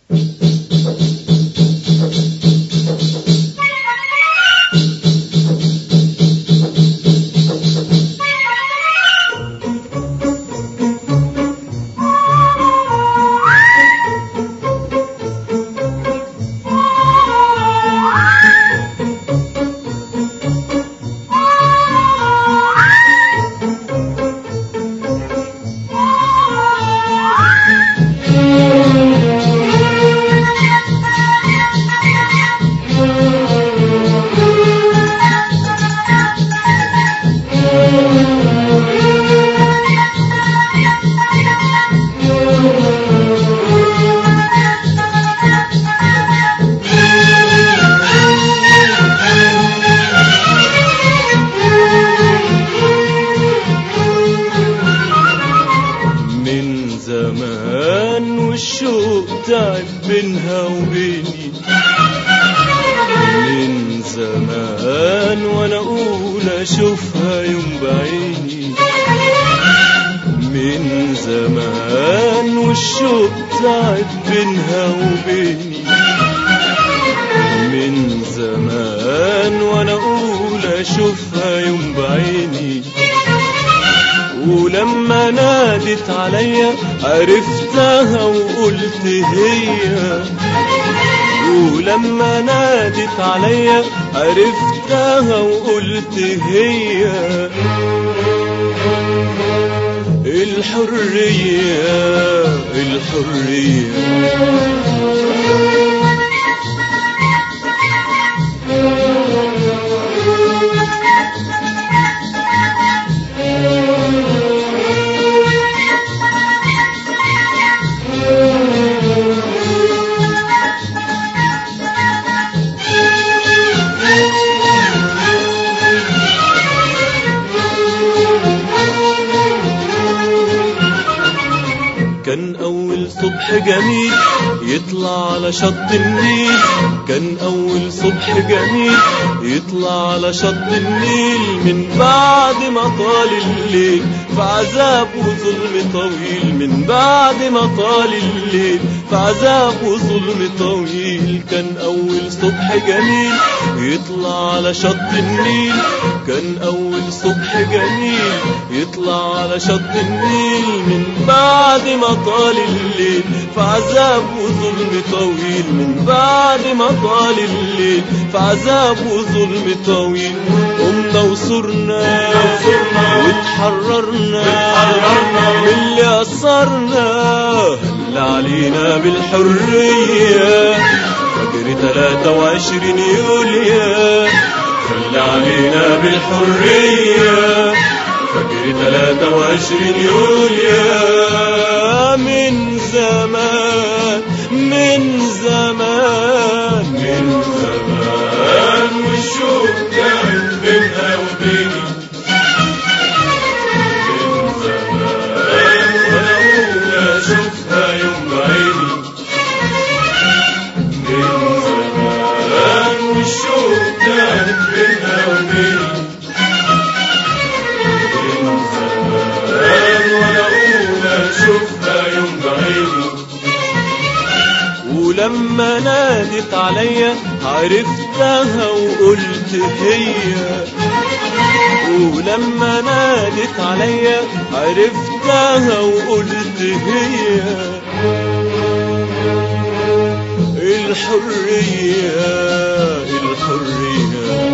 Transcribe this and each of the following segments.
تعب بينها وبيني من زمان، وانا اقول اشوفها يوم بعيني من زمان، والشوق تعب بينها وبيني من زمان، وانا اقول اشوفها يوم بعيني. ولما نادت عليا عرفتها وقلت هي، ولما نادت عليا عرفتها وقلت هي. الحرية الحرية كان أول صبح جميل يطلع على شط النيل، كان أول صبح جميل يطلع على شط النيل، من بعد ما طال الليل في عذاب وظلم طويل، من بعد ما طال الليل في عذاب وظلم طويل. كان أول صبح جميل يطلع على شط النيل، كان أول صبح جميل يطلع على شط النيل، من بعد ما طال الليل في عذاب وظلم طويل، من بعد ما طال الليل في عذاب وظلم طويل. قمنا وصرنا واتحررنا من اللي أثرنا اللي علينا بالحرية. فجر 23 يوليو اللي علينا بالحرية، فجر 23 يوليو. من زمان من زمان من زمان، والشوق تعب بينها وبيني من زمان، وانا اقول اشوفها يوم بعيني من زمان، والشوق تعب بينها وبيني من زمان، وانا اقول اشوفها يوم بعيني. ولما نادت عليا عرفتها وقلت هي، ولما نادت عليا عرفتها وقلت هي. الحرية الحرية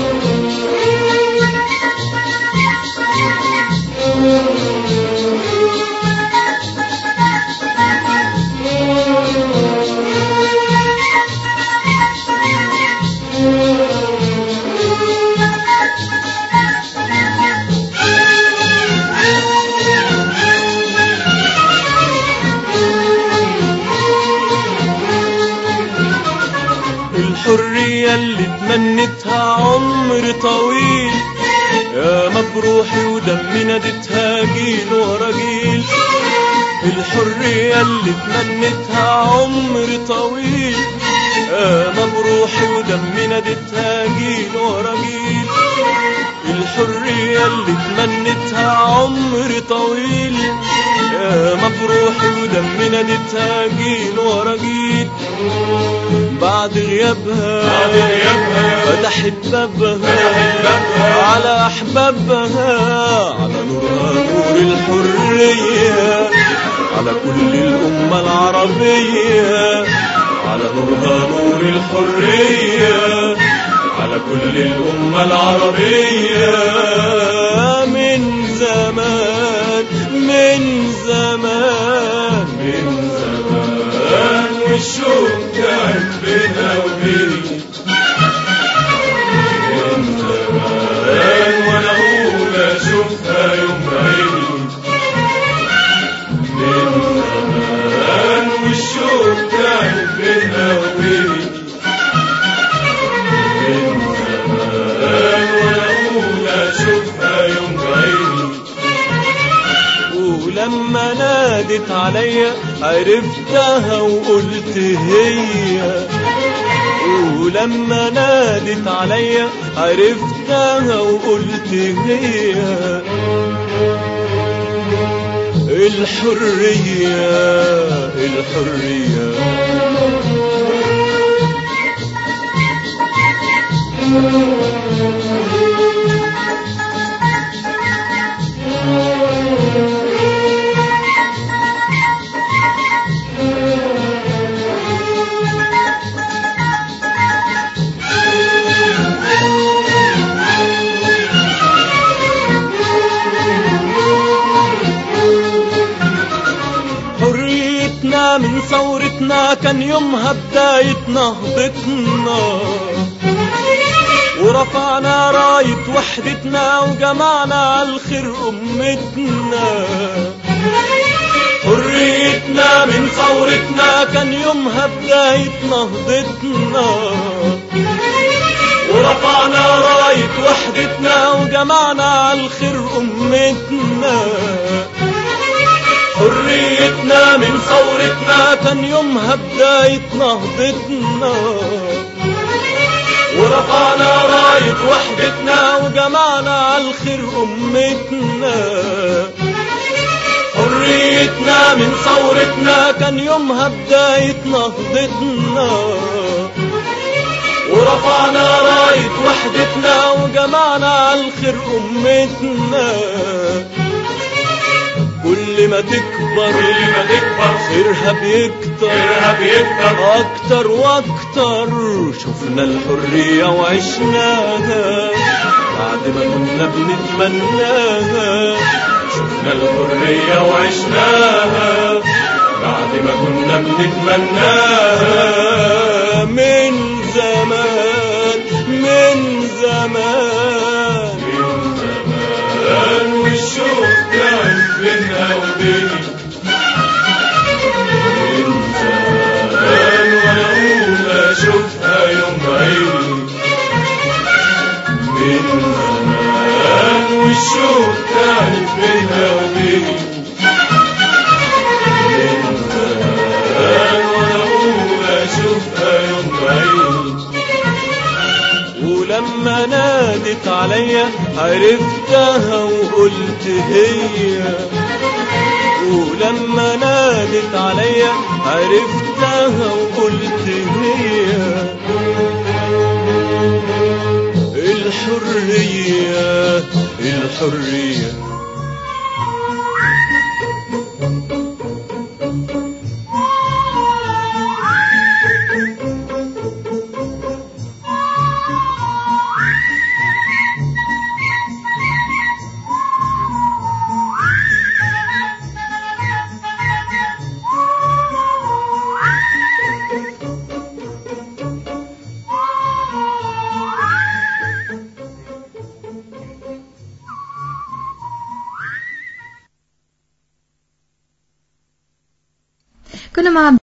الحرية اللي تمنتها عمر طويل، يا مبروحي ودمي نادتها جيل ورا جيل. الحرية اللي تمنتها عمر طويل، يا مبروحي ودمي نادتها جيل ورا جيل. الحرية اللي تمنتها عمر طويل، يا مفروح ودم نادتها جيل ورا جيل، بعد غيابها فتحت بابها على أحبابها، على نورها نور الحرية، على كل الأمة العربية، على نورها نور الحرية، على كل الأمة العربية. من زمان من زمان من زمان والشوق كان بينا وبين، من زمان وانا اقول اشوفها يوم بعيني، من زمان والشوق كان بينا وبين، من زمان وانا اقول اشوفها يوم بعيني. ولما نادت عليا عرفتها وقلت هي، ولما نادت عليا عرفتها وقلت هي، الحرية الحرية. حريتنا من ثورتنا كان يومها بداية نهضتنا، ورفعنا راية وحدتنا وجمعنا عالخير أمتنا. حريتنا من ثورتنا كان يومها بداية نهضتنا، ورفعنا راية وحدتنا وجمعنا عالخير أمتنا. حريتنا من ثورتنا كان يومها بداية نهضتنا، ورفعنا راية وحدتنا وجمعنا عالخير أمتنا. حريتنا من ثورتنا كان يومها بداية نهضتنا، ورفعنا راية وحدتنا وجمعنا عالخير أمتنا. كل ما تكبر خيرها بيكتر أكتر وأكتر. شفنا الحرية وعشناها بعد ما كنا بنتمناها، شفنا الحرية وعشناها بعد ما كنا بنتمناها. من زمان من زمان من زمان والشوق كان بينا وبيني، من زمان وانا اقول اشوفها يوم بعيني، من زمان والشوق كان بينا وبيني، من زمان وانا اقول اشوفها يوم بعيني. ولما نادت عليا عرفتها وقلت هي، ولما نادت عليا عرفتها وقلت هي، الحرية الحرية. كنا مع